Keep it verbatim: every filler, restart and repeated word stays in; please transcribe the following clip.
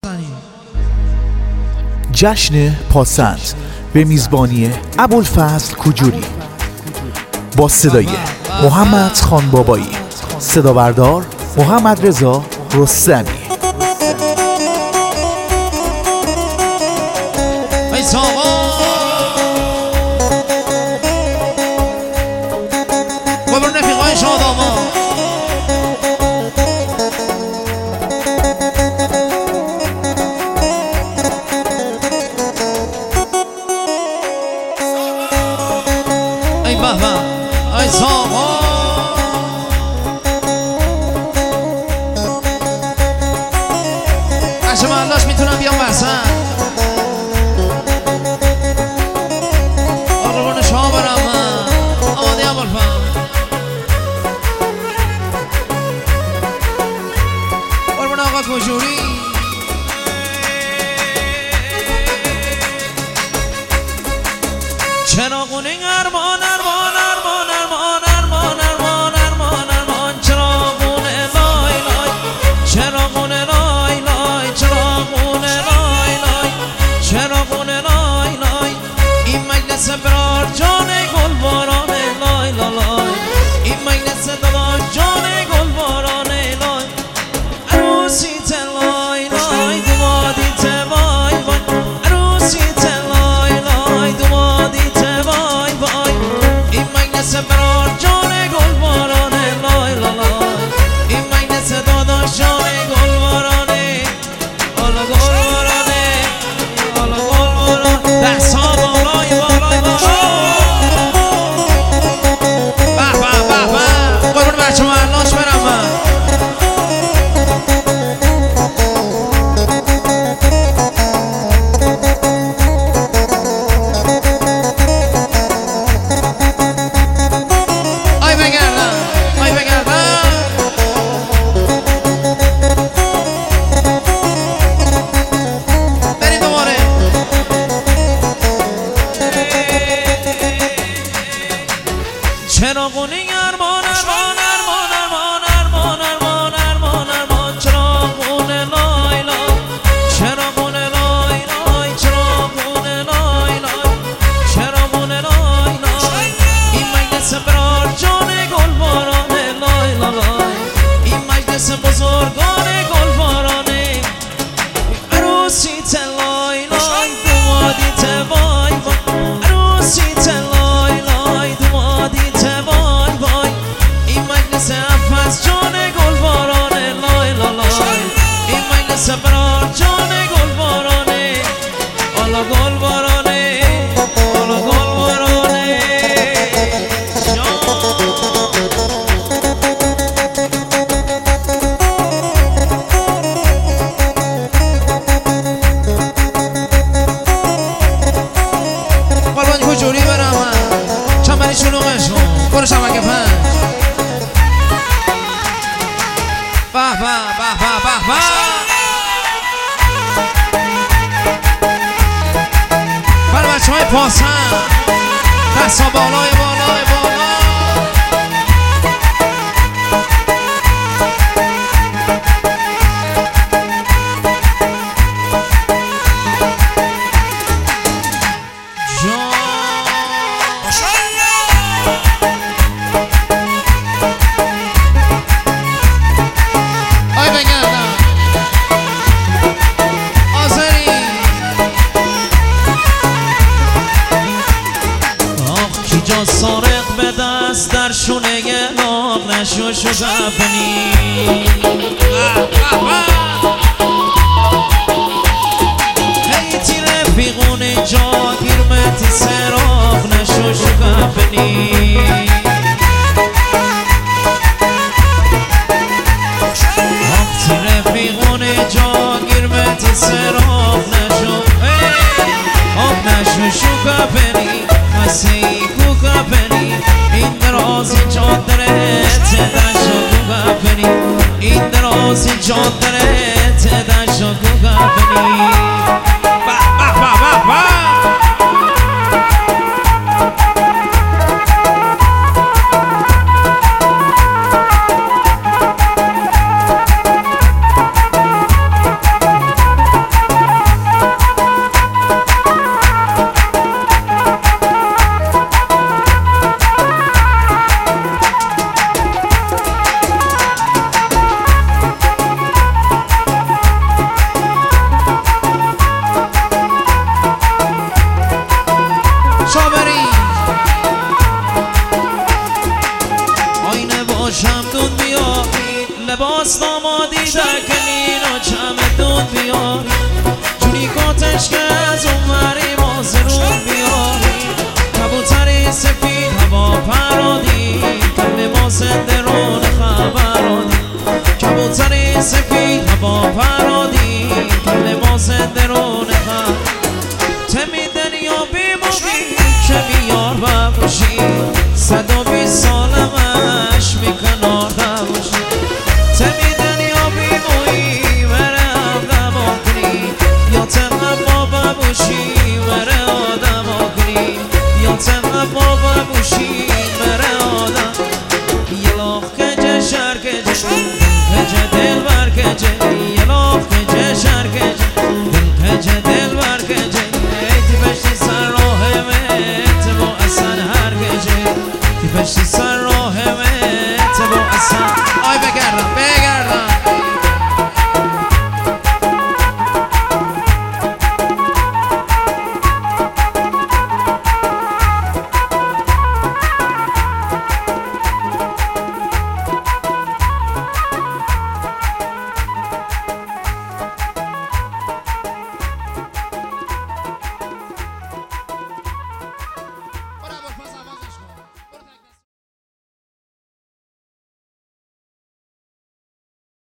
جشن پاسند به میزبانی ابوالفضل کجوری با صدای محمد خان بابایی، صدا بردار محمد رضا رستمی. میتونم بیام وسط قربون شما برم من آماده ابوالفضل قربون آقا کجوری چراغون ارمان ارمان ارمان ارمان ارمان ارمان ارمان ارمان چراغون لای لای چراغون لای لای چراغون لای لای چراغون لای لای این مجلس برار جان گل باران لای لای این مجلس داداش جان گل باران لای عروسی لای لای دوادی وای وای عروسی لای لای دوادی وای وای این مجلس برار جان گل باران لای لای این مجلس داداش جان گل بارانه آلا گل بارانه آلا گل بارانه دست ها بالای بالای بالای به به به به قربون بچه محلاش برم من آی بگردم آی بگردم بریم دوباره چراغونی ارمان ارمان ارمان ارمان ارمان ارمان ارمان ارمان چراغون لای لای چراغون لای لای چراغون لای لای چراغون لای لای این مجلس برار جان گل بارانه لای لای این مجلس بزرگان گل بارانه عروسی لای لای دوادی وای وای عروسی لای لای دوادی وای وای این مجلس افز جان گل بارانه لای لای این مجلس برار جان گل بارانه آلا گل بارانه آلا گل بارانه قربان کجوری برم من چمنی شلوغشون برو شمک پنج به به به به به به برای بچه های پاسن دستا بالای بالای بالای سارق به دست در شونه ناغ نشو شو زفنی هیتی رفیقون جا گیرمتی سراغ نشو شو زفنی هیتی رفیقون جا گیرمتی سراغ نشو آب نشو شو زفنی مسیح کوکاپنی این درازی جادره تدشو کوکاپنی این درازی جادره